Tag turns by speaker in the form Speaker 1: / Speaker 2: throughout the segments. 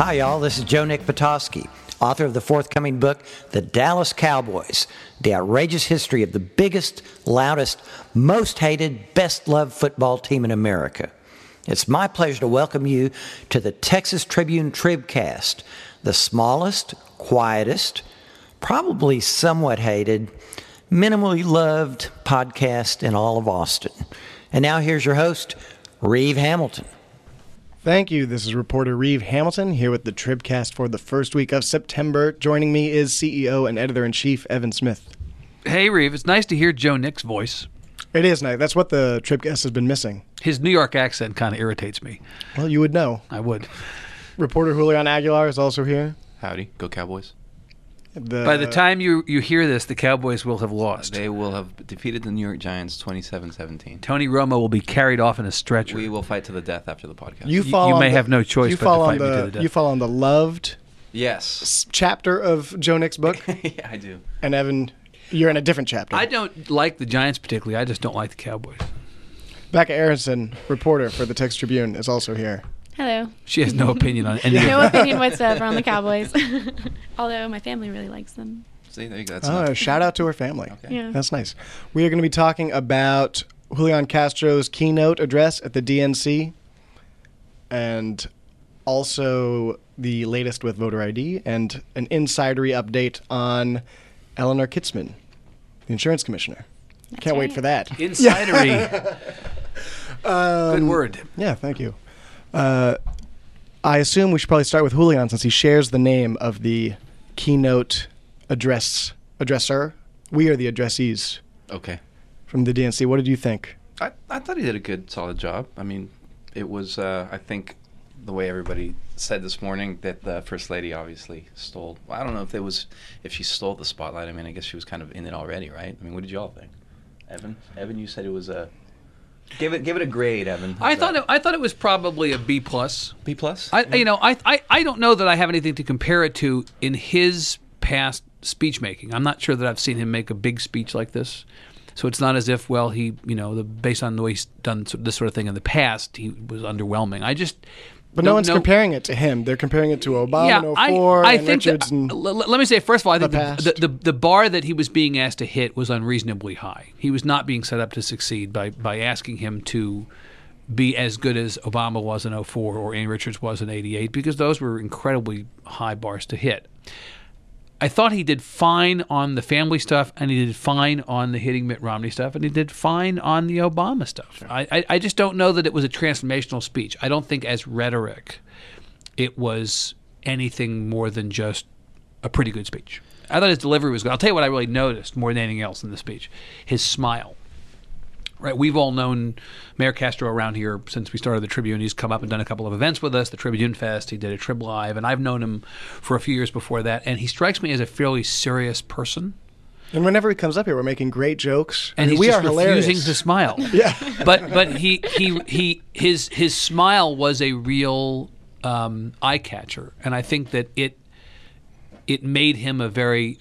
Speaker 1: Hi, y'all. This is Joe Nick Petoskey, author of the forthcoming book, The Dallas Cowboys, The Outrageous History of the Biggest, Loudest, Most Hated, Best Loved Football Team in America. It's my pleasure to welcome you to the Texas Tribune Tribcast, the smallest, quietest, probably somewhat hated, minimally loved podcast in all of Austin. And now here's your host, Reeve Hamilton.
Speaker 2: Thank you. This is reporter Reeve Hamilton here with the Tribcast for the first week of September. Joining me is CEO and Editor-in-Chief Evan Smith.
Speaker 3: Hey, Reeve. It's nice to hear Joe Nick's voice.
Speaker 2: It is nice. That's what the Tribcast has been missing.
Speaker 3: His New York accent kind of irritates me.
Speaker 2: Well, you would know.
Speaker 3: I would.
Speaker 2: Reporter Julian Aguilar is also here.
Speaker 4: Howdy. Go Cowboys.
Speaker 3: By the time you hear this, the Cowboys will have lost.
Speaker 4: They will have defeated the New York Giants 27-17.
Speaker 3: Tony Romo will be carried off in a stretcher.
Speaker 4: We will fight to the death after the podcast.
Speaker 3: You may have no choice but to fight me to the death.
Speaker 2: You fall on the loved chapter of Joe Nick's book?
Speaker 4: Yeah, I do.
Speaker 2: And Evan, you're in a different chapter.
Speaker 3: I don't like the Giants particularly. I just don't like the Cowboys.
Speaker 2: Becca Aronson, reporter for the Texas Tribune, is also here.
Speaker 5: Hello.
Speaker 3: She has no opinion on anything.
Speaker 5: No opinion whatsoever on the Cowboys. Although my family really likes them.
Speaker 4: See, there you go. That's
Speaker 2: shout out to her family.
Speaker 4: Okay.
Speaker 5: Yeah.
Speaker 2: That's nice. We are going to be talking about Julian Castro's keynote address at the DNC and also the latest with voter ID and an insidery update on Eleanor Kitzman, the insurance commissioner.
Speaker 5: That's
Speaker 2: Can't wait
Speaker 5: right.
Speaker 2: for that.
Speaker 3: Insidery. Good word.
Speaker 2: Yeah, thank you. I assume we should probably start with Julian since he shares the name of the keynote addresser. We are the addressees.
Speaker 4: Okay.
Speaker 2: From the DNC. What did you think?
Speaker 4: I thought he did a good, solid job. I mean, it was, I think, the way everybody said this morning that the First Lady obviously stole. Well, I don't know if she stole the spotlight. I mean, I guess she was kind of in it already, right? I mean, what did you all think? Evan, you said it was a... Give it a grade, Evan.
Speaker 3: I thought it was probably a B+.
Speaker 4: B+?
Speaker 3: I don't know that I have anything to compare it to in his past speech making. I'm not sure that I've seen him make a big speech like this. So it's not as if, well, based on the way he's done this sort of thing in the past, he was underwhelming.
Speaker 2: But no one's comparing it to him. They're comparing it to Obama in 04 and Richards.
Speaker 3: Let me say, first of all, I think
Speaker 2: the
Speaker 3: the bar that he was being asked to hit was unreasonably high. He was not being set up to succeed by asking him to be as good as Obama was in 04 or Ann Richards was in 88, because those were incredibly high bars to hit. I thought he did fine on the family stuff, and he did fine on the hitting Mitt Romney stuff, and he did fine on the Obama stuff. Sure. I just don't know that it was a transformational speech. I don't think as rhetoric it was anything more than just a pretty good speech. I thought his delivery was good. I'll tell you what I really noticed more than anything else in the speech. His smile. Right, we've all known Mayor Castro around here since we started the Tribune. He's come up and done a couple of events with us, the Tribune Fest. He did a Trib Live, and I've known him for a few years before that. And he strikes me as a fairly serious person.
Speaker 2: And whenever he comes up here, we're making great jokes.
Speaker 3: And
Speaker 2: we
Speaker 3: he's
Speaker 2: are
Speaker 3: just refusing to smile.
Speaker 2: Yeah,
Speaker 3: but his smile was a real eye catcher, and I think that it made him a very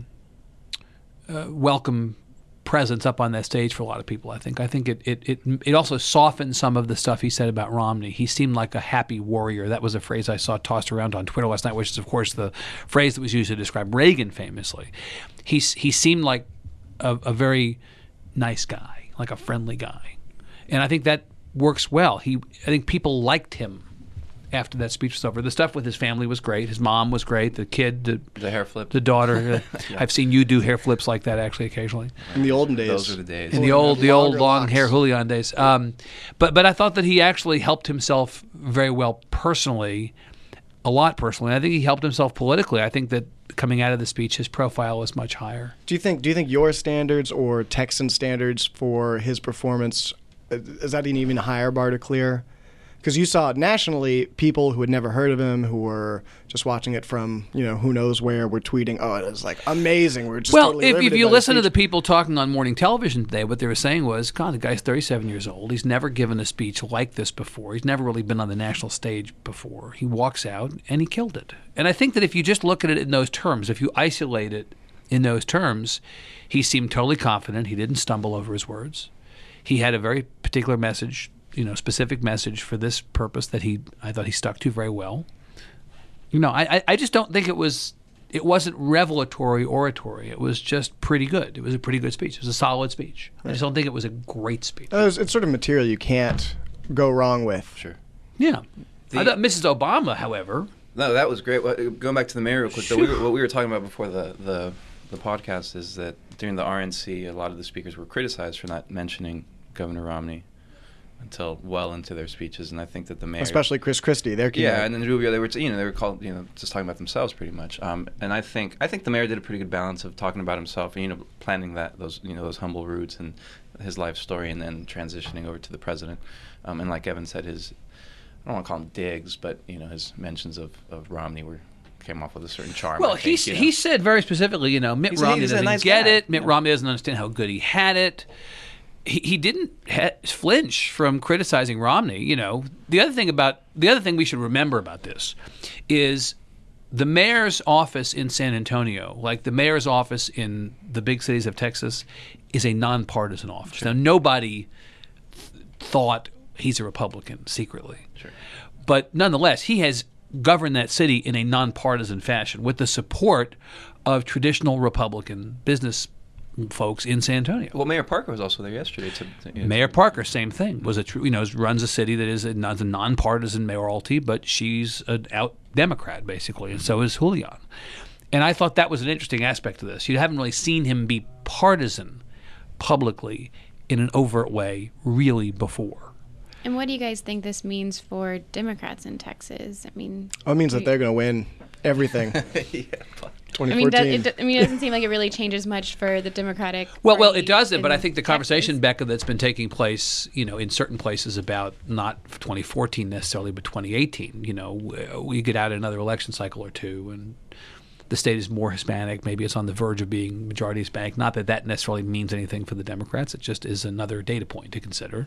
Speaker 3: welcome presence up on that stage for a lot of people. I think it also softened some of the stuff he said about Romney. He seemed like a happy warrior. That was a phrase I saw tossed around on Twitter last night, which is of course the phrase that was used to describe Reagan famously. He seemed like a very nice guy, like a friendly guy, and I think that works well. I think people liked him after that speech was over. The stuff with his family was great. His mom was great. The kid,
Speaker 4: the hair flip,
Speaker 3: the daughter.
Speaker 4: Yeah.
Speaker 3: I've seen you do hair flips like that actually occasionally.
Speaker 2: In the olden days,
Speaker 4: those are the days.
Speaker 3: In the old long hair Julian days. But I thought that he actually helped himself very well personally, a lot personally. I think he helped himself politically. I think that coming out of the speech, his profile was much higher.
Speaker 2: Do you think your standards or Texan standards for his performance, is that an even higher bar to clear? Because you saw nationally, people who had never heard of him, who were just watching it from, who knows where, were tweeting, "Oh, it was like amazing." We're just totally
Speaker 3: if you
Speaker 2: by
Speaker 3: listen to
Speaker 2: the
Speaker 3: the people talking on morning television today, what they were saying was, God, the guy's 37 years old. He's never given a speech like this before. He's never really been on the national stage before. He walks out and he killed it. And I think that if you just look at it in those terms, if you isolate it in those terms, he seemed totally confident. He didn't stumble over his words. He had a very particular message, specific message for this purpose that I thought he stuck to very well. I just don't think it wasn't revelatory oratory. It was just pretty good. It was a pretty good speech. It was a solid speech. I just don't think it was a great speech.
Speaker 2: It's sort of material you can't go wrong with.
Speaker 4: Sure.
Speaker 3: Yeah. I thought Mrs. Obama, however.
Speaker 4: No, that was great. Going back to the mayor real quick, though, what we were talking about before the podcast is that during the RNC, a lot of the speakers were criticized for not mentioning Governor Romney until well into their speeches, and I think that the mayor,
Speaker 2: especially Chris Christie, their keynote.
Speaker 4: and then Rubio, they were called just talking about themselves pretty much. And I think the mayor did a pretty good balance of talking about himself and planting those humble roots and his life story, and then transitioning over to the president. And like Evan said, I don't want to call him digs, but his mentions of Romney came off with a certain charm.
Speaker 3: Well, he said very specifically, Mitt Romney doesn't get it. Mitt Romney doesn't understand how good he had it. He didn't flinch from criticizing Romney. The other thing we should remember about this is the mayor's office in San Antonio, like the mayor's office in the big cities of Texas, is a nonpartisan office. Sure. Now, nobody thought he's a Republican secretly.
Speaker 4: Sure.
Speaker 3: But nonetheless, he has governed that city in a nonpartisan fashion with the support of traditional Republican business folks in San Antonio.
Speaker 4: Well, Mayor Parker was also there yesterday.
Speaker 3: Mayor Parker, same thing. Was runs a city that is a nonpartisan mayoralty, but she's an out Democrat basically, and so is Julian. And I thought that was an interesting aspect of this. You haven't really seen him be partisan publicly in an overt way really before.
Speaker 5: And what do you guys think this means for Democrats in Texas? I mean,
Speaker 2: it means that they're going to win everything.
Speaker 4: Yeah.
Speaker 2: 2014.
Speaker 5: It doesn't seem like it really changes much for the Democratic
Speaker 3: Well,
Speaker 5: Party
Speaker 3: it doesn't, but I think the conversation,
Speaker 5: Texas.
Speaker 3: Becca, that's been taking place, in certain places about not 2014 necessarily, but 2018. We get out another election cycle or two, and the state is more Hispanic. Maybe it's on the verge of being majority Hispanic. Not that necessarily means anything for the Democrats. It just is another data point to consider.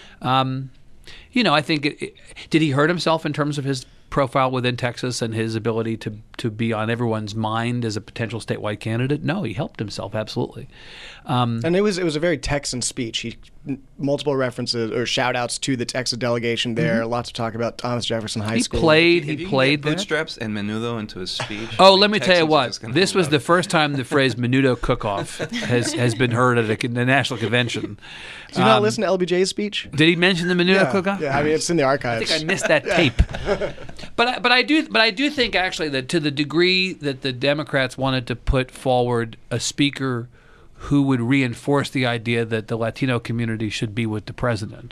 Speaker 3: I think did he hurt himself in terms of his profile within Texas and his ability to be on everyone's mind as a potential statewide candidate? No, he helped himself absolutely.
Speaker 2: And it was a very Texan speech. He multiple references or shout outs to the Texas delegation there. Mm-hmm. Lots of talk about Thomas Jefferson High School.
Speaker 3: He played that.
Speaker 4: Bootstraps and menudo into his speech.
Speaker 3: Oh, let me tell you what. This was the first time the phrase menudo cook-off has been heard at a national convention.
Speaker 2: Do you not listen to LBJ's speech?
Speaker 3: Did he mention the menudo cook-off?
Speaker 2: Yeah, I mean it's in the archives.
Speaker 3: I think I missed that tape. But I do think actually that to the degree that the Democrats wanted to put forward a speaker who would reinforce the idea that the Latino community should be with the president.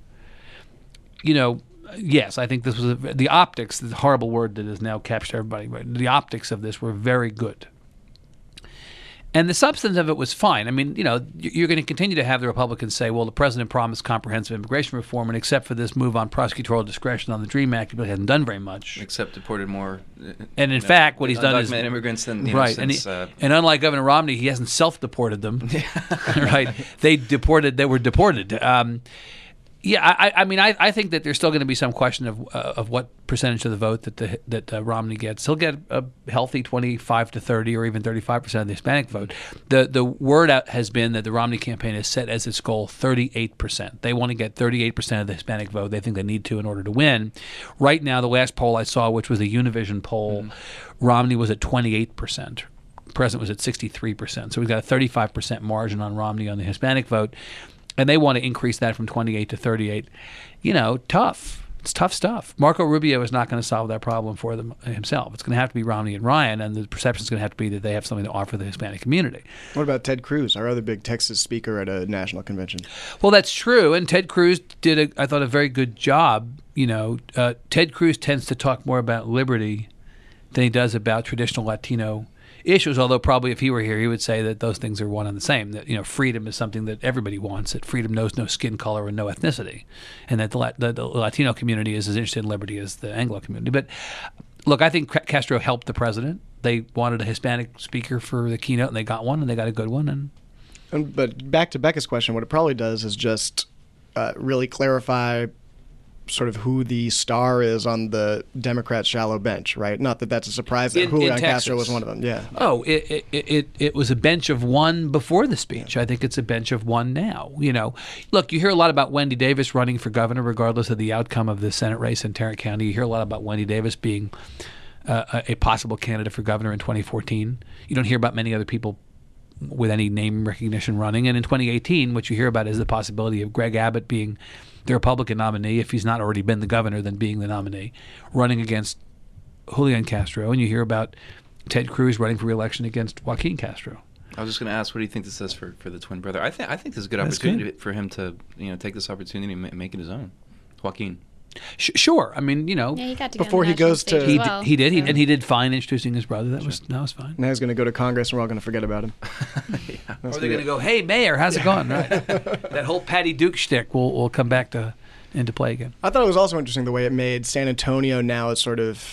Speaker 3: Yes, I think this was the optics, the horrible word that has now captured everybody. But the optics of this were very good. And the substance of it was fine. I mean, you're going to continue to have the Republicans say, well, the president promised comprehensive immigration reform, and except for this move on prosecutorial discretion on the DREAM Act, he really hasn't done very much.
Speaker 4: Except deported more.
Speaker 3: And in fact, what he's done is
Speaker 4: immigrants than
Speaker 3: right.
Speaker 4: Since,
Speaker 3: and unlike Governor Romney, he hasn't self-deported them. Right? They were deported. I think that there's still going to be some question of what percentage of the vote that Romney gets. He'll get a healthy 25 to 30 or even 35% of the Hispanic vote. The word out has been that the Romney campaign has set as its goal 38%. They want to get 38% of the Hispanic vote. They think they need to in order to win. Right now, the last poll I saw, which was a Univision poll, Romney was at 28%. The president was at 63%. So we've got a 35% margin on Romney on the Hispanic vote. And they want to increase that from 28 to 38. Tough. It's tough stuff. Marco Rubio is not going to solve that problem for them himself. It's going to have to be Romney and Ryan, and the perception is going to have to be that they have something to offer the Hispanic community.
Speaker 2: What about Ted Cruz, our other big Texas speaker at a national convention?
Speaker 3: Well, that's true, and Ted Cruz did, I thought, a very good job. Ted Cruz tends to talk more about liberty than he does about traditional Latino issues, although probably if he were here, he would say that those things are one and the same, that freedom is something that everybody wants, that freedom knows no skin color and no ethnicity, and that the Latino community is as interested in liberty as the Anglo community. But look, I think Castro helped the president. They wanted a Hispanic speaker for the keynote, and they got one, and they got a good one.
Speaker 2: But back to Becca's question, what it probably does is just really clarify sort of who the star is on the Democrats' shallow bench, right? Not that that's a surprise that Julian Castro was one of them. Yeah.
Speaker 3: Oh, it was a bench of one before the speech. I think it's a bench of one now. Look, you hear a lot about Wendy Davis running for governor, regardless of the outcome of the Senate race in Tarrant County. You hear a lot about Wendy Davis being a possible candidate for governor in 2014. You don't hear about many other people with any name recognition running. And in 2018, what you hear about is the possibility of Greg Abbott being the Republican nominee, if he's not already been the governor, then being the nominee, running against Julian Castro. And you hear about Ted Cruz running for re-election against Joaquin Castro.
Speaker 4: I was just going to ask, what do you think this is for the twin brother? I think this is a good
Speaker 2: That's
Speaker 4: opportunity for him to take this opportunity and make it his own. Joaquin.
Speaker 3: Sure. I mean,
Speaker 5: Yeah, he got to get
Speaker 2: Before
Speaker 5: on the
Speaker 2: he goes
Speaker 5: national
Speaker 2: to-
Speaker 5: stage
Speaker 3: he
Speaker 5: as well,
Speaker 3: did,
Speaker 5: so.
Speaker 3: and he did fine introducing his brother. That was fine.
Speaker 2: Now he's going to go to Congress, and we're all going to forget about him.
Speaker 3: Or they're going to go, "Hey, Mayor, how's it going?" Right. That whole Patty Duke shtick will come back into play again.
Speaker 2: I thought it was also interesting the way it made San Antonio now as sort of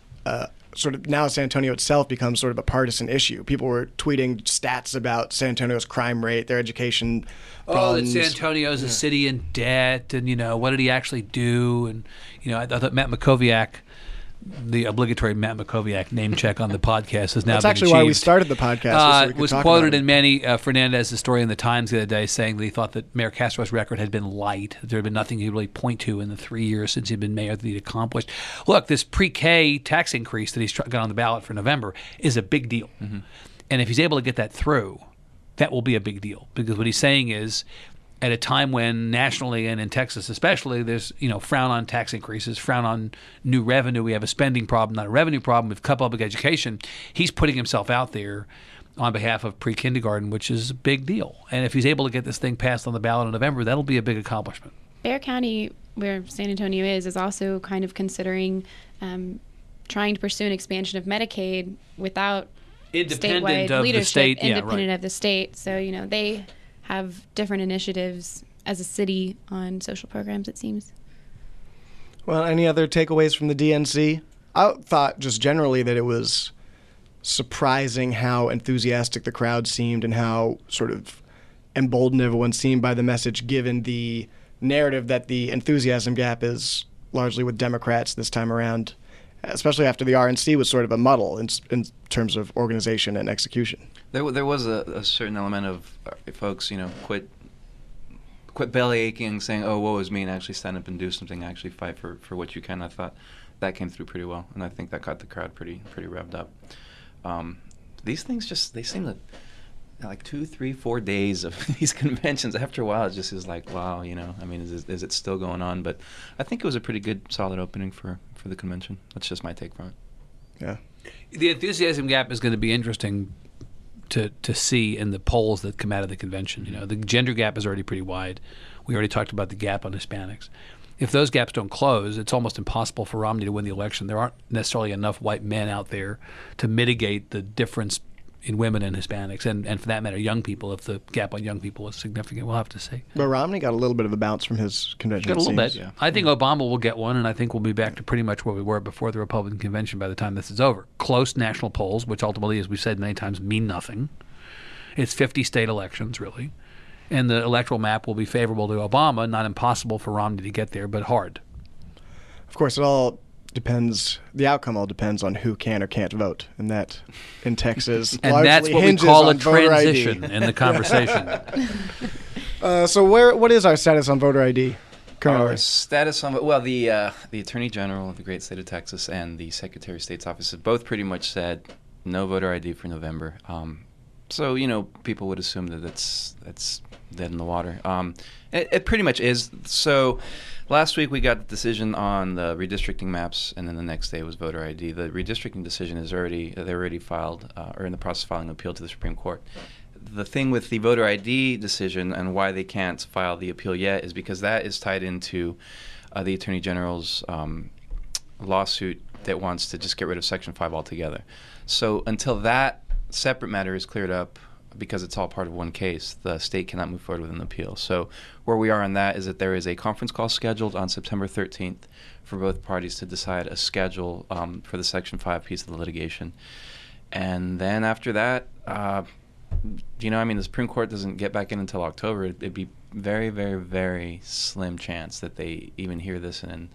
Speaker 2: now San Antonio itself becomes sort of a partisan issue. People were tweeting stats about San Antonio's crime rate, their education problems.
Speaker 3: That San Antonio's a city in debt, and what did he actually do? And I thought Matt Makoviak, the obligatory Matt Makoviak name check on the podcast, has now
Speaker 2: That's
Speaker 3: been
Speaker 2: actually why we
Speaker 3: achieved.
Speaker 2: started the podcast. So we could
Speaker 3: Was
Speaker 2: talk
Speaker 3: quoted
Speaker 2: about
Speaker 3: in Manny Fernandez's story in the Times the other day, saying that he thought that Mayor Castro's record had been light. That there had been nothing he could really point to in the 3 years since he'd been mayor that he'd accomplished. Look, this pre-K tax increase that he's got on the ballot for November is a big deal. Mm-hmm. And if he's able to get that through, that will be a big deal. Because what he's saying is, at a time when nationally and in Texas especially, there's frown on tax increases, frown on new revenue. We have a spending problem, not a revenue problem. We've cut public education. He's putting himself out there on behalf of pre-kindergarten, which is a big deal. And if he's able to get this thing passed on the ballot in November, that'll be a big accomplishment.
Speaker 5: Bexar County, where San Antonio is also kind of considering trying to pursue an expansion of Medicaid without
Speaker 3: Independent
Speaker 5: statewide
Speaker 3: of
Speaker 5: leadership,
Speaker 3: the state,
Speaker 5: independent of the state. So, they have different initiatives as a city on social programs, it seems.
Speaker 2: Well, any other takeaways from the DNC? I thought just generally that it was surprising how enthusiastic the crowd seemed and how sort of emboldened everyone seemed by the message, given the narrative that the enthusiasm gap is largely with Democrats this time around, especially after the RNC was sort of a muddle in terms of organization and execution.
Speaker 4: There was a certain element of folks, quit belly aching, saying, "Oh, woe is me," and actually stand up and do something, actually fight for what you can. I thought that came through pretty well, and I think that got the crowd pretty revved up. These things they seem to, like 2, 3, 4 days of these conventions. After a while, it just is like, wow, I mean, is it still going on? But I think it was a pretty good, solid opening for the convention. That's just my take from it.
Speaker 2: Yeah.
Speaker 3: The enthusiasm gap is going to be interesting to see in the polls that come out of the convention. The gender gap is already pretty wide. We already talked about the gap on Hispanics. If those gaps don't close, it's almost impossible for Romney to win the election. There aren't necessarily enough white men out there to mitigate the difference in women and Hispanics, and for that matter, young people. If the gap on young people is significant, we'll have to see.
Speaker 2: But Romney got a little bit of a bounce from his convention.
Speaker 3: Got a little bit.
Speaker 4: Yeah.
Speaker 3: I think Obama will get one, and I think we'll be back to pretty much where we were before the Republican convention by the time this is over. Close national polls, which ultimately, as we've said many times, mean nothing. It's 50 state elections, really. And the electoral map will be favorable to Obama, not impossible for Romney to get there, but hard.
Speaker 2: Of course, it all depends. The outcome all depends on who can or can't vote, and that in Texas
Speaker 3: And
Speaker 2: largely
Speaker 3: that's what we
Speaker 2: hinges
Speaker 3: call a
Speaker 2: on voter
Speaker 3: transition
Speaker 2: ID.
Speaker 3: in the conversation.
Speaker 2: So what is our status on voter ID currently?
Speaker 4: Our status on the Attorney General of the great state of Texas and the Secretary of State's office have both pretty much said no voter ID for November. So people would assume that it's dead in the water. It pretty much is. So last week we got the decision on the redistricting maps, and then the next day was voter ID. The redistricting decision is already filed or in the process of filing an appeal to the Supreme Court. The thing with the voter ID decision and why they can't file the appeal yet is because that is tied into the Attorney General's lawsuit that wants to just get rid of Section 5 altogether. So until that separate matter is cleared up, because it's all part of one case, the state cannot move forward with an appeal. So where we are on that is that there is a conference call scheduled on September 13th for both parties to decide a schedule for the Section 5 piece of the litigation. And then after that, the Supreme Court doesn't get back in until October. It'd be very, very, very slim chance that they even hear this and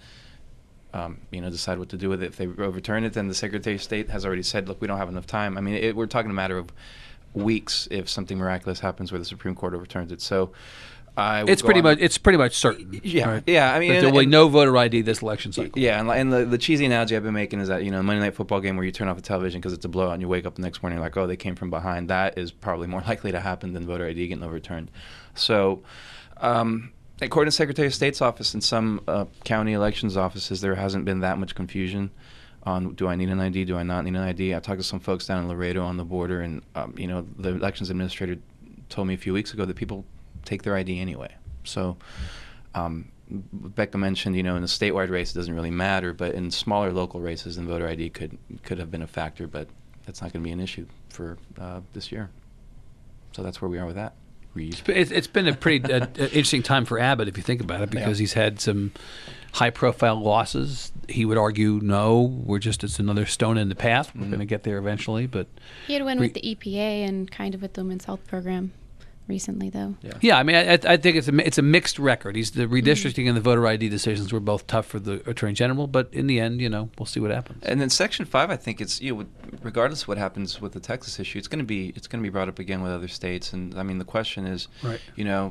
Speaker 4: decide what to do with it. If they overturn it, then the Secretary of State has already said, look, we don't have enough time. I mean, we're talking a matter of weeks if something miraculous happens where the Supreme Court overturns it. So
Speaker 3: It's pretty much certain.
Speaker 4: Yeah,
Speaker 3: right?
Speaker 4: yeah. I mean,
Speaker 3: that there will be no voter ID this election cycle.
Speaker 4: Yeah, and the cheesy analogy I've been making is that Monday Night Football game where you turn off the television because it's a blowout and you wake up the next morning like, oh, they came from behind. That is probably more likely to happen than voter ID getting overturned. So, according to Secretary of State's office and some county elections offices, there hasn't been that much confusion on do I need an ID, do I not need an ID. I talked to some folks down in Laredo on the border, and the elections administrator told me a few weeks ago that people take their ID anyway. So Becca mentioned, in a statewide race it doesn't really matter, but in smaller local races, then voter ID could have been a factor, but that's not going to be an issue for this year. So that's where we are with that.
Speaker 3: It's been a pretty interesting time for Abbott, if you think about it, because he's had some high-profile losses. He would argue, no, it's another stone in the path. We're going to get there eventually. But
Speaker 5: he had a win with the EPA and kind of with the Women's Health Program recently, though.
Speaker 3: Yeah, I mean, I think it's a mixed record. The redistricting and the voter ID decisions were both tough for the Attorney General, but in the end, we'll see what happens.
Speaker 4: And then Section 5, I think it's regardless of what happens with the Texas issue, it's going to be brought up again with other states. And I mean, the question is,
Speaker 3: right.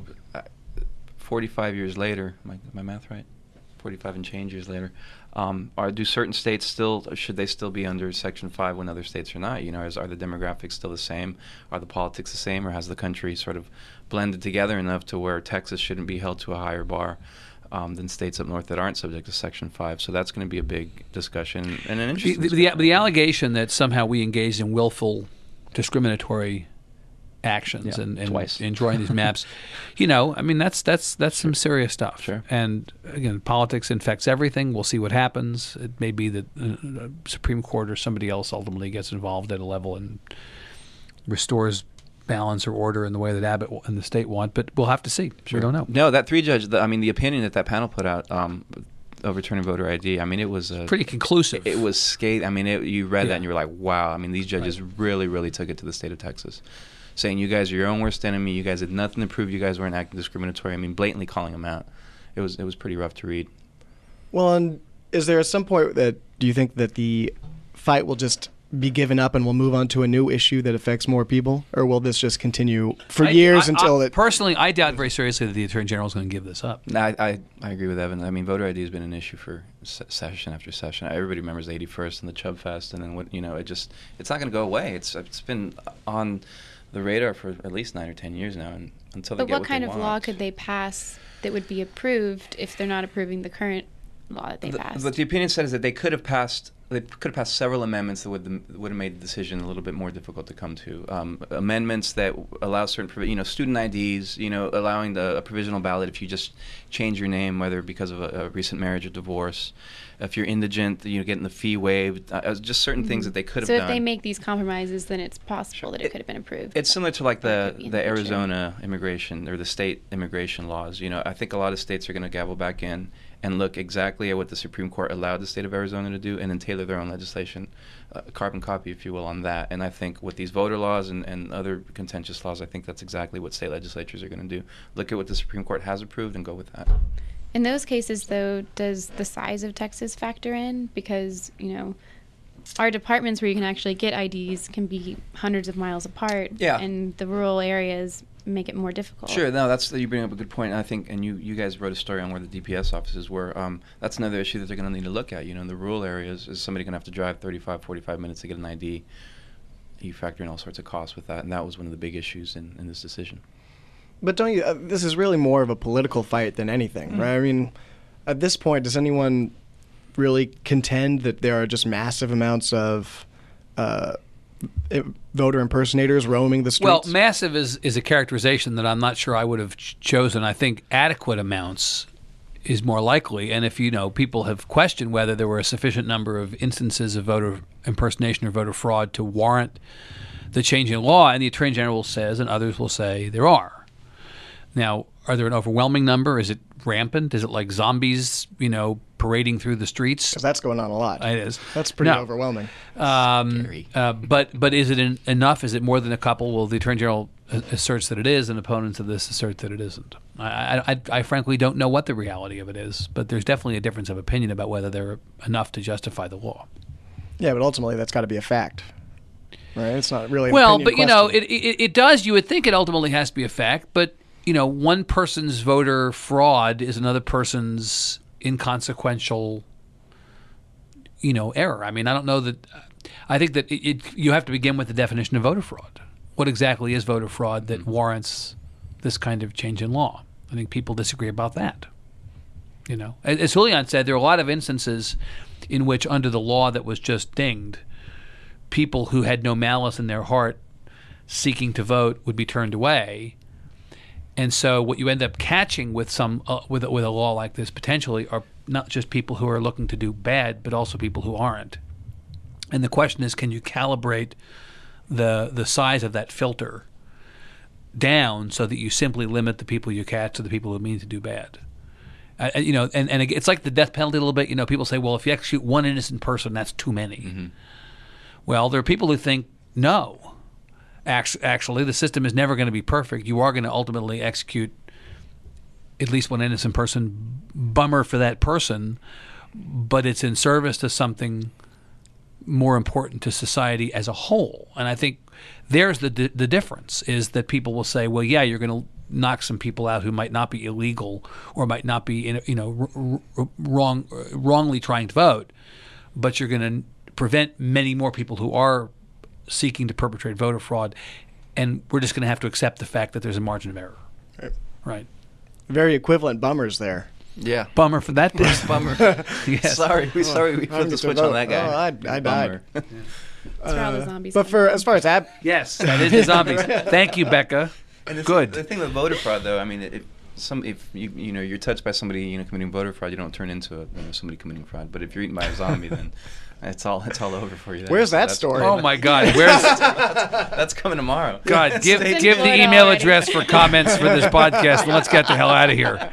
Speaker 4: 45 years later, my math right? 45 and change years later, do certain states should they still be under Section 5 when other states are not? Are the demographics still the same? Are the politics the same? Or has the country sort of blended together enough to where Texas shouldn't be held to a higher bar than states up north that aren't subject to Section 5? So that's going to be a big discussion and an interesting
Speaker 3: the allegation that somehow we engaged in willful discriminatory actions and drawing these maps, I mean that's some serious stuff.
Speaker 4: Sure.
Speaker 3: And again, politics infects everything. We'll see what happens. It may be that the Supreme Court or somebody else ultimately gets involved at a level and restores balance or order in the way that Abbott and the state want, but we'll have to see.
Speaker 4: Sure.
Speaker 3: We don't know.
Speaker 4: No, that three-judge, the opinion that panel put out overturning voter ID, I mean, it was
Speaker 3: pretty conclusive.
Speaker 4: It was scathing. I mean, you read that and you were like, wow. I mean, these judges really, really took it to the state of Texas, saying you guys are your own worst enemy. You guys had nothing to prove. You guys weren't acting discriminatory. I mean, blatantly calling them out. It was pretty rough to read.
Speaker 2: Well, and is there at some point do you think that the fight will just be given up and we'll move on to a new issue that affects more people, or will this just continue for years until it?
Speaker 3: Personally, I doubt very seriously that the Attorney General is going to give this up.
Speaker 4: No, I agree with Evan. I mean, voter ID has been an issue for session after session. Everybody remembers the 81st and the Chubb Fest, and then it's not going to go away. It's been on the radar for at least 9 or 10 years now, and until they get what they want.
Speaker 5: But what kind of law could they pass that would be approved if they're not approving the current law that they passed?
Speaker 4: What the opinion said is that they could have passed several amendments that would have made the decision a little bit more difficult to come to. Amendments that allow certain, student IDs, allowing a provisional ballot if you just change your name, whether because of a recent marriage or divorce. If you're indigent, getting the fee waived. Just certain things that they could have done.
Speaker 5: So if they make these compromises, then it's possible that it could have been approved.
Speaker 4: It's similar to like the Arizona immigration or the state immigration laws. I think a lot of states are going to gavel back in and look exactly at what the Supreme Court allowed the state of Arizona to do and then tailor their own legislation, carbon copy, if you will, on that. And I think with these voter laws and other contentious laws, I think that's exactly what state legislatures are going to do. Look at what the Supreme Court has approved and go with that.
Speaker 5: In those cases, though, does the size of Texas factor in? Because, our departments where you can actually get IDs can be hundreds of miles apart.
Speaker 4: Yeah.
Speaker 5: And the rural areas make it more difficult.
Speaker 4: Sure. No, you bring up a good point. I think, and you guys wrote a story on where the DPS offices were. That's another issue that they're going to need to look at. In the rural areas, is somebody going to have to drive 35, 45 minutes to get an ID? You factor in all sorts of costs with that, and that was one of the big issues in this decision.
Speaker 2: But don't you? This is really more of a political fight than anything, right? I mean, at this point, does anyone really contend that there are just massive amounts of voter impersonators roaming the streets?
Speaker 3: Well, massive is a characterization that I'm not sure I would have chosen. I think adequate amounts is more likely. And if people have questioned whether there were a sufficient number of instances of voter impersonation or voter fraud to warrant the change in law, and the Attorney General says, and others will say, there are. Now, are there an overwhelming number? Is it rampant? Is it like zombies, parading through the streets?
Speaker 2: Because that's going on a lot.
Speaker 3: It is.
Speaker 2: That's pretty overwhelming.
Speaker 4: Scary.
Speaker 3: But is it enough? Is it more than a couple? Well, the Attorney General asserts that it is, and opponents of this assert that it isn't. I frankly don't know what the reality of it is, but there's definitely a difference of opinion about whether they're enough to justify the law.
Speaker 2: Yeah, but ultimately that's got to be a fact. Right? It's not really an
Speaker 3: well,
Speaker 2: opinion
Speaker 3: but
Speaker 2: question.
Speaker 3: it does. You would think it ultimately has to be a fact, but one person's voter fraud is another person's inconsequential, error. I mean, I don't know that. I think that you have to begin with the definition of voter fraud. What exactly is voter fraud that warrants this kind of change in law? I think people disagree about that. As Julian said, there are a lot of instances in which, under the law that was just dinged, people who had no malice in their heart seeking to vote would be turned away. And so what you end up catching with with a law like this potentially are not just people who are looking to do bad, but also people who aren't. And the question is, can you calibrate the size of that filter down so that you simply limit the people you catch to the people who mean to do bad? And it's like the death penalty a little bit. People say, well, if you execute one innocent person, that's too many. Mm-hmm. Well, there are people who think, no. Actually, the system is never going to be perfect. You are going to ultimately execute at least one innocent person. Bummer for that person, but it's in service to something more important to society as a whole. And I think there's the difference, is that people will say, well, yeah, you're going to knock some people out who might not be illegal or might not be wrongly trying to vote, but you're going to prevent many more people who are seeking to perpetrate voter fraud, and we're just going to have to accept the fact that there's a margin of error. Right.
Speaker 2: Very equivalent bummers there.
Speaker 4: Yeah.
Speaker 3: Bummer for that person.
Speaker 4: Bummer.
Speaker 3: Yes.
Speaker 4: Sorry, we put the switch on that guy.
Speaker 2: Oh, I died.
Speaker 5: That's where all the zombies
Speaker 2: But
Speaker 5: come
Speaker 2: as far as
Speaker 3: yes, that is the zombies. Thank you, Becca.
Speaker 4: And
Speaker 3: Good.
Speaker 4: The thing with voter fraud, though, I mean, if you're touched by somebody committing voter fraud, you don't turn into somebody committing fraud. But if you're eaten by a zombie, then it's all over for you.
Speaker 2: Where's that story?
Speaker 3: Oh my God, where's
Speaker 4: that's coming tomorrow.
Speaker 3: God, give the email address for comments for this podcast, and let's get the hell out of here.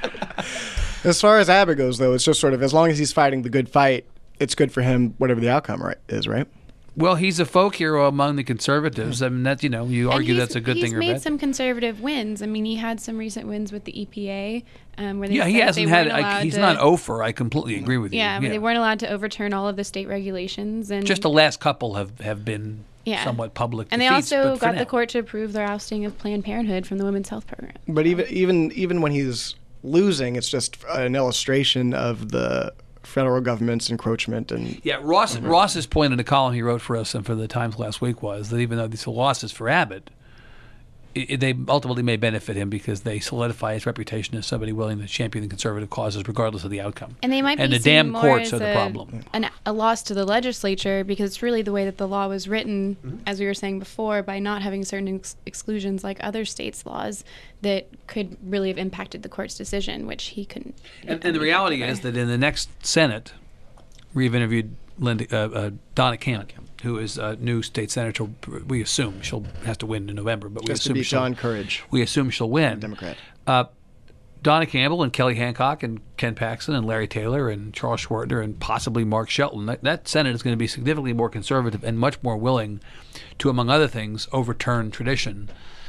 Speaker 2: As far as Abbott goes, though, it's just sort of, as long as he's fighting the good fight, it's good for him, whatever the outcome is, right?
Speaker 3: Well, he's a folk hero among the conservatives. I mean, that's you argue that's a good thing or bad.
Speaker 5: He's made some conservative wins. I mean, he had some recent wins with the EPA, where they
Speaker 3: he hasn't had. He's not over. I completely agree with you.
Speaker 5: Yeah, they weren't allowed to overturn all of the state regulations, and
Speaker 3: just the last couple have been somewhat public.
Speaker 5: And
Speaker 3: defeats,
Speaker 5: they also got the court to approve their ousting of Planned Parenthood from the Women's Health Program.
Speaker 2: But even when he's losing, it's just an illustration of the federal government's encroachment. And
Speaker 3: Ross's point in a column he wrote for us and for the Times last week was that even though these are losses for Abbott, they ultimately may benefit him because they solidify his reputation as somebody willing to champion the conservative causes regardless of the outcome.
Speaker 5: And they might be
Speaker 3: the
Speaker 5: seen
Speaker 3: damn
Speaker 5: more
Speaker 3: courts
Speaker 5: as
Speaker 3: are the problem.
Speaker 5: A loss to the legislature, because it's really the way that the law was written, as we were saying before, by not having certain exclusions like other states' laws that could really have impacted the court's decision, which he couldn't.
Speaker 3: And the reality is that in the next Senate, we've interviewed Donna Camp, who is a new state senator. We assume she'll have to win in November, but we assume
Speaker 2: John Courage.
Speaker 3: We assume she'll win.
Speaker 2: Democrat.
Speaker 3: Donna Campbell and Kelly Hancock and Ken Paxton and Larry Taylor and Charles Schwartner and possibly Mark Shelton. That Senate is going to be significantly more conservative and much more willing to, among other things, overturn tradition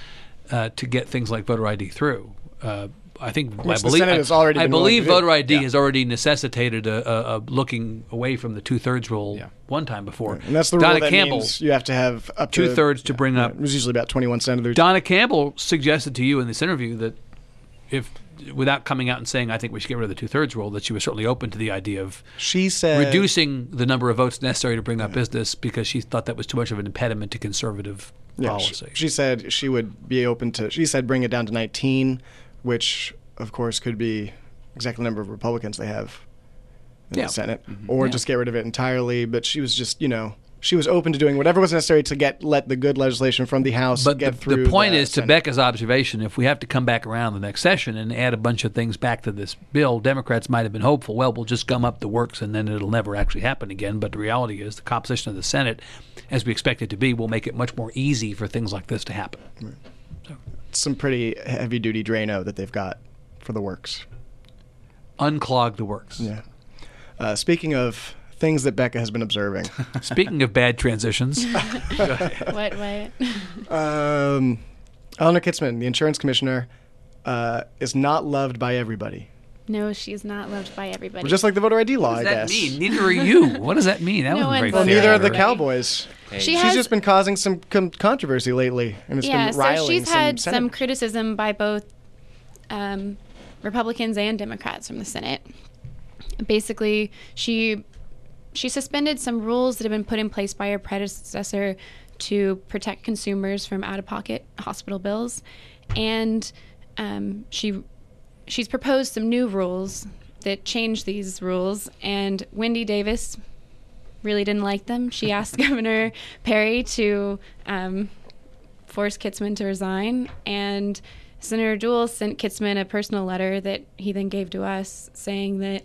Speaker 3: to get things like voter ID through. I believe voter ID has already necessitated a looking away from the 2/3 rule one time before.
Speaker 2: Right. And that's the rule that means you have to have up to
Speaker 3: 2/3 to bring up.
Speaker 2: It was usually about 21 senators.
Speaker 3: Donna Campbell suggested to you in this interview that without coming out and saying, I think we should get rid of the 2/3 rule, that she was certainly open to the idea of reducing the number of votes necessary to bring up business because she thought that was too much of an impediment to conservative policy.
Speaker 2: She said she would be open to, she said bring it down to 19, which, of course, could be exactly the number of Republicans they have in the Senate, or just get rid of it entirely. But she was just, she was open to doing whatever was necessary to let the good legislation from the House get through.
Speaker 3: The point is,
Speaker 2: Senate.
Speaker 3: to Becca's observation, if we have to come back around the next session and add a bunch of things back to this bill, Democrats might have been hopeful, well, we'll just gum up the works and then it'll never actually happen again. But the reality is the composition of the Senate, as we expect it to be, will make it much more easy for things like this to happen.
Speaker 2: Right. So. Some pretty heavy-duty Drano that they've got for the works.
Speaker 3: Unclog the works.
Speaker 2: Yeah. Speaking of things that Becca has been observing.
Speaker 3: Speaking of bad transitions.
Speaker 5: What?
Speaker 2: Eleanor Kitzman, the insurance commissioner, is not loved by everybody.
Speaker 5: No, she's not loved by everybody.
Speaker 2: Well, just like the voter ID law, I guess.
Speaker 3: What does that mean? Neither are you. What does that mean? That wasn't very fair.
Speaker 2: Well, neither are the Cowboys.
Speaker 4: Hey.
Speaker 2: She's just been causing some controversy lately, and it's been riling
Speaker 5: so she's had some
Speaker 2: senators.
Speaker 5: criticism by both Republicans and Democrats from the Senate. Basically, she suspended some rules that had been put in place by her predecessor to protect consumers from out-of-pocket hospital bills, and she's proposed some new rules that change these rules, and Wendy Davis really didn't like them. She asked Governor Perry to force Kitzman to resign, and Senator Jewell sent Kitzman a personal letter that he then gave to us saying that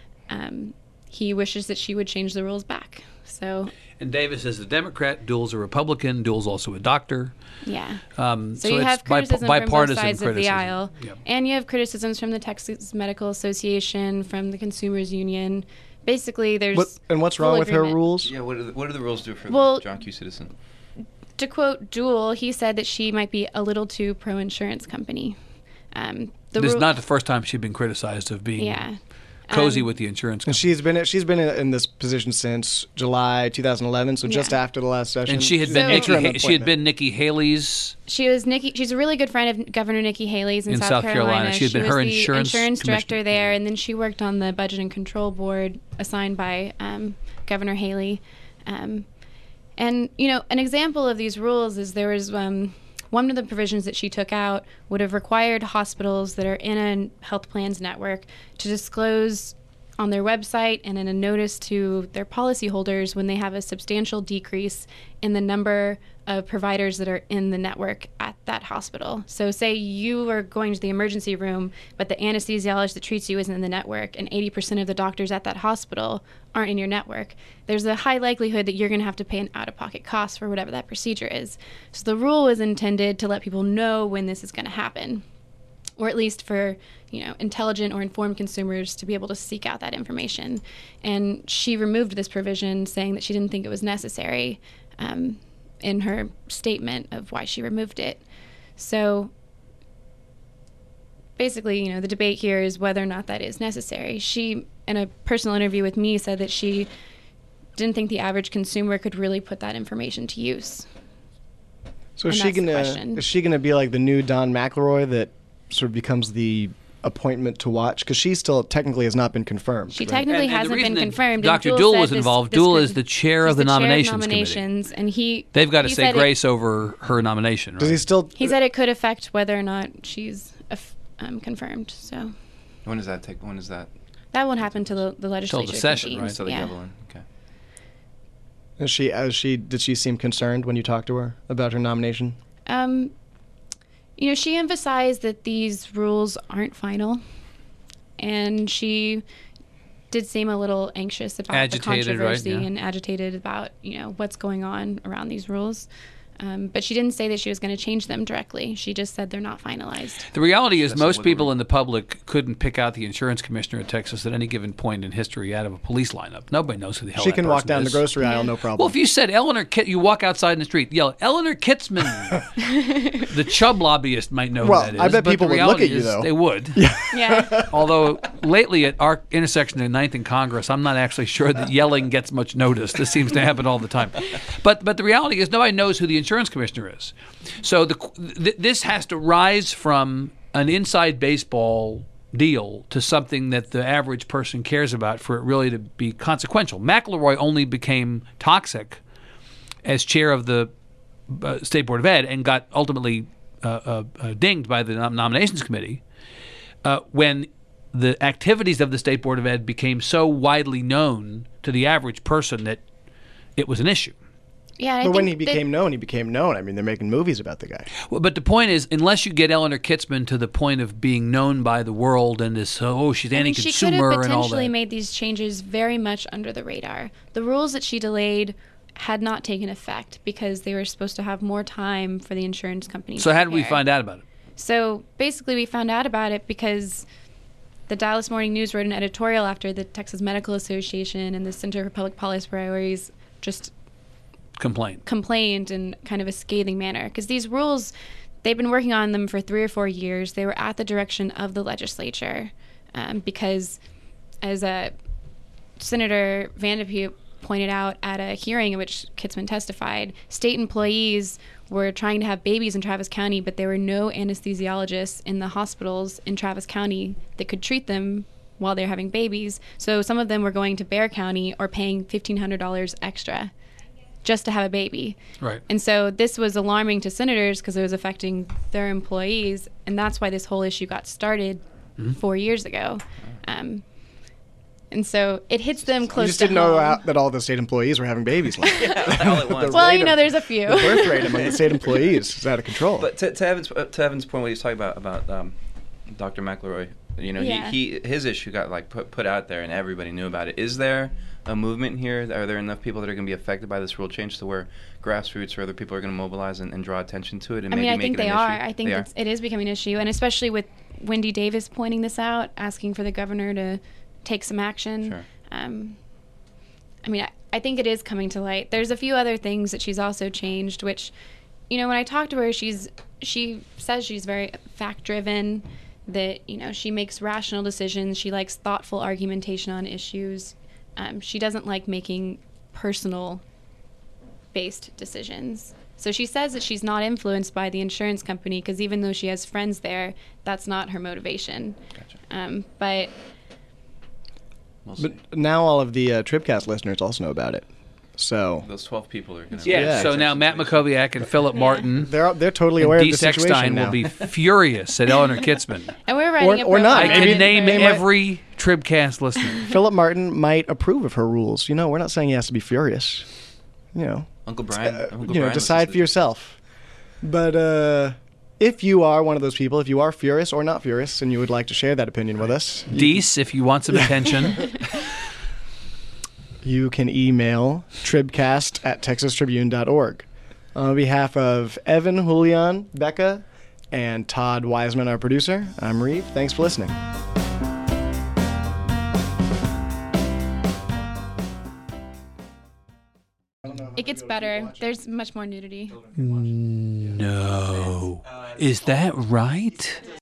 Speaker 5: he wishes that she would change the rules back. So.
Speaker 3: And Davis is a Democrat. Jewell's a Republican. Jewell's also a doctor.
Speaker 5: Yeah.
Speaker 3: So
Speaker 5: you have criticism from both sides of the aisle.
Speaker 3: Yep.
Speaker 5: And you have criticisms from the Texas Medical Association, from the Consumers Union. Basically, there's
Speaker 2: what's wrong with her
Speaker 5: agreement.
Speaker 2: rules?
Speaker 4: Yeah, what do the rules do for
Speaker 5: Well,
Speaker 4: the John Q. Citizen?
Speaker 5: To quote Jewell, he said that she might be a little too pro-insurance company.
Speaker 3: This is not the first time she's been criticized of being cozy with the insurance company.
Speaker 2: And she's been in this position since July 2011, so just after the last session.
Speaker 3: And she had been Nikki Haley's.
Speaker 5: She's a really good friend of Governor Nikki Haley's in South Carolina.
Speaker 3: She had been her insurance
Speaker 5: director there, and then she worked on the Budget and Control Board assigned by Governor Haley. And an example of these rules is there was one of the provisions that she took out would have required hospitals that are in a health plans network to disclose on their website and in a notice to their policyholders when they have a substantial decrease in the number of providers that are in the network at that hospital. So say you are going to the emergency room, but the anesthesiologist that treats you isn't in the network, and 80% of the doctors at that hospital aren't in your network. There's a high likelihood that you're going to have to pay an out-of-pocket cost for whatever that procedure is. So the rule was intended to let people know when this is going to happen, or at least for intelligent or informed consumers to be able to seek out that information. And she removed this provision, saying that she didn't think it was necessary in her statement of why she removed it. So basically, the debate here is whether or not that is necessary. She, in a personal interview with me, said that she didn't think the average consumer could really put that information to use.
Speaker 2: So is she gonna be like the new Don McElroy that sort of becomes the appointment to watch? Because she still technically has not been confirmed.
Speaker 5: She technically hasn't been confirmed.
Speaker 3: Dr. Jewell was involved. Jewell is the chair of the nominations committee.
Speaker 5: And
Speaker 3: they've got to say grace over her nomination. Right?
Speaker 2: Does he still?
Speaker 5: He said it could affect whether or not she's confirmed. So
Speaker 4: when does that take? When is that?
Speaker 5: That won't happen till the legislature.
Speaker 3: Till the session,
Speaker 5: convenes.
Speaker 3: right?
Speaker 4: Until the Evelyn. Okay.
Speaker 2: Did she seem concerned when you talked to her about her nomination?
Speaker 5: She emphasized that these rules aren't final, and she did seem a little anxious about the controversy,
Speaker 3: right? Yeah.
Speaker 5: And agitated about what's going on around these rules. But she didn't say that she was going to change them directly. She just said they're not finalized.
Speaker 3: The reality is most people in the public couldn't pick out the insurance commissioner of Texas at any given point in history out of a police lineup. Nobody knows who the hell
Speaker 2: she
Speaker 3: that
Speaker 2: can walk
Speaker 3: person
Speaker 2: down
Speaker 3: is.
Speaker 2: the grocery aisle, no problem.
Speaker 3: Well, if you said you walk outside in the street, yell, Eleanor Kitzman, the Chubb lobbyist might know who that is.
Speaker 2: I bet people would look at you, though.
Speaker 3: They would.
Speaker 5: Yeah.
Speaker 3: Although lately at our intersection of 9th and Congress, I'm not actually sure that yelling gets much notice. This seems to happen all the time. But the reality is nobody knows who the insurance commissioner is. So this has to rise from an inside baseball deal to something that the average person cares about for it really to be consequential. McElroy only became toxic as chair of the State Board of Ed and got ultimately dinged by the nominations committee when the activities of the State Board of Ed became so widely known to the average person that it was an issue.
Speaker 5: Yeah,
Speaker 2: but when he became known, he became known. I mean, they're making movies about the guy.
Speaker 3: Well, but the point is, unless you get Eleanor Kitzman to the point of being known by the world and this, she's anti-consumer
Speaker 5: she could have
Speaker 3: and all that.
Speaker 5: potentially made these changes very much under the radar. The rules that she delayed had not taken effect because they were supposed to have more time for the insurance companies.
Speaker 3: So
Speaker 5: to
Speaker 3: how did we
Speaker 5: prepare.
Speaker 3: find out about it?
Speaker 5: So basically, we found out about it because the Dallas Morning News wrote an editorial after the Texas Medical Association and the Center for Public Policy Priorities just complained in kind of a scathing manner, because these rules, they've been working on them for 3 or 4 years. They were at the direction of the legislature because, as Senator Vanderpump pointed out at a hearing in which Kitzman testified, state employees were trying to have babies in Travis County, but there were no anesthesiologists in the hospitals in Travis County that could treat them while they're having babies. So some of them were going to Bexar County or paying $1,500 extra just to have a baby.
Speaker 3: Right.
Speaker 5: And so this was alarming to senators because it was affecting their employees, and that's why this whole issue got started 4 years ago. And so it hits them close
Speaker 2: You just
Speaker 5: to
Speaker 2: didn't
Speaker 5: home.
Speaker 2: know that all the state employees were having babies. Like,
Speaker 4: all at once.
Speaker 5: Well,
Speaker 2: rate
Speaker 5: you know,
Speaker 2: of-
Speaker 5: there's a few.
Speaker 2: the birth rate among the state employees is out of control.
Speaker 4: But to Evan's point, what he's talking about Dr. McElroy, you know,
Speaker 5: Yeah.
Speaker 4: his issue got like put out there and everybody knew about it. Is there a movement here? Are there enough people that are going to be affected by this rule change to where grassroots or other people are going to mobilize and draw attention to it? And
Speaker 5: I mean,
Speaker 4: maybe
Speaker 5: I think
Speaker 4: make it
Speaker 5: they
Speaker 4: an
Speaker 5: are.
Speaker 4: issue?
Speaker 5: I think
Speaker 4: They are?
Speaker 5: it is becoming an issue, and especially with Wendy Davis pointing this out, asking for the governor to take some action.
Speaker 4: Sure.
Speaker 5: I mean, I think it is coming to light. There's a few other things that she's also changed, which, you know, when I talk to her, she says she's very fact-driven, that, you know, she makes rational decisions. She likes thoughtful argumentation on issues. She doesn't like making personal-based decisions. So she says that she's not influenced by the insurance company because even though she has friends there, that's not her motivation.
Speaker 4: Gotcha.
Speaker 5: But
Speaker 4: We'll see.
Speaker 2: But now all of the Tribcast listeners also know about it. So
Speaker 4: Those 12 people are going to.
Speaker 3: Yeah.
Speaker 2: Yeah.
Speaker 3: So now Matt Makoviak and Philip Martin
Speaker 2: they're totally
Speaker 3: and
Speaker 2: aware
Speaker 3: Dee
Speaker 2: of the situation
Speaker 3: Sexstein
Speaker 2: now.
Speaker 3: will be furious at Eleanor Kitzman.
Speaker 5: and we're writing
Speaker 2: Or
Speaker 5: a
Speaker 2: not.
Speaker 3: I
Speaker 5: program.
Speaker 2: Maybe-
Speaker 3: can name
Speaker 2: maybe my-
Speaker 3: every Tribcast listener.
Speaker 2: Philip Martin might approve of her rules. You know, we're not saying he has to be furious. You know,
Speaker 4: Uncle Brian. Uncle
Speaker 2: you know,
Speaker 4: Brian
Speaker 2: decide
Speaker 4: listens
Speaker 2: for yourself. But if you are one of those people, if you are furious or not furious, and you would like to share that opinion with us,
Speaker 3: Deese, if you want some attention.
Speaker 2: you can email tribcast@texastribune.org. On behalf of Evan, Julian, Becca, and Todd Wiseman, our producer, I'm Reeve. Thanks for listening.
Speaker 5: It gets better. There's much more nudity.
Speaker 3: No. Is that right?